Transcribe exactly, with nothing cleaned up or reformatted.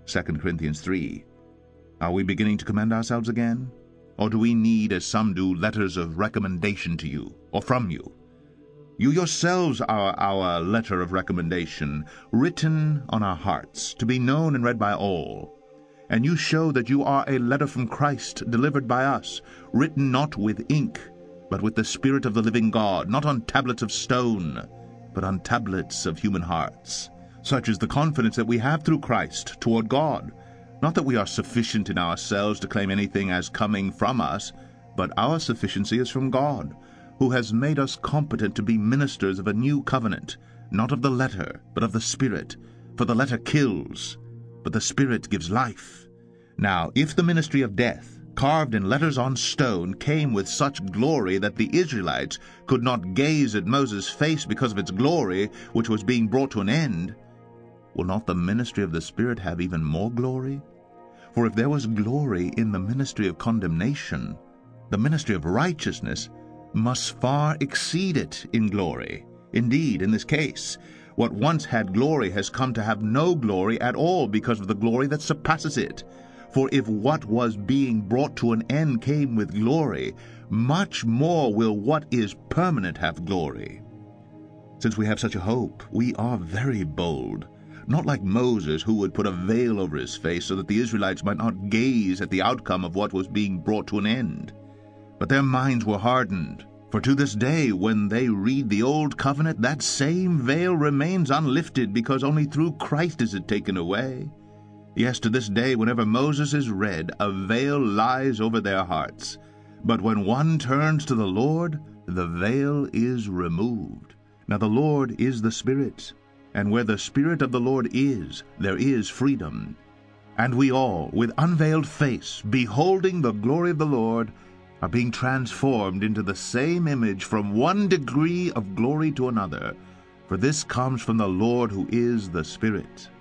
Second Corinthians three. Are we beginning to commend ourselves again? Or do we need, as some do, letters of recommendation to you, or from you? You yourselves are our letter of recommendation, written on our hearts, to be known and read by all. And you show that you are a letter from Christ, delivered by us, written not with ink, but with the Spirit of the living God, not on tablets of stone, but on tablets of human hearts. Such is the confidence that we have through Christ toward God. Not that we are sufficient in ourselves to claim anything as coming from us, but our sufficiency is from God, who has made us competent to be ministers of a new covenant, not of the letter, but of the Spirit. For the letter kills, but the Spirit gives life. Now, if the ministry of death, carved in letters on stone, came with such glory that the Israelites could not gaze at Moses' face because of its glory, which was being brought to an end, will not the ministry of the Spirit have even more glory? For if there was glory in the ministry of condemnation, the ministry of righteousness must far exceed it in glory. Indeed, in this case, what once had glory has come to have no glory at all because of the glory that surpasses it. For if what was being brought to an end came with glory, much more will what is permanent have glory. Since we have such a hope, we are very bold, not like Moses, who would put a veil over his face so that the Israelites might not gaze at the outcome of what was being brought to an end. But their minds were hardened. For to this day, when they read the Old Covenant, that same veil remains unlifted, because only through Christ is it taken away. Yes, to this day, whenever Moses is read, a veil lies over their hearts. But when one turns to the Lord, the veil is removed. Now the Lord is the Spirit, and where the Spirit of the Lord is, there is freedom. And we all, with unveiled face, beholding the glory of the Lord, are being transformed into the same image from one degree of glory to another. For this comes from the Lord, who is the Spirit.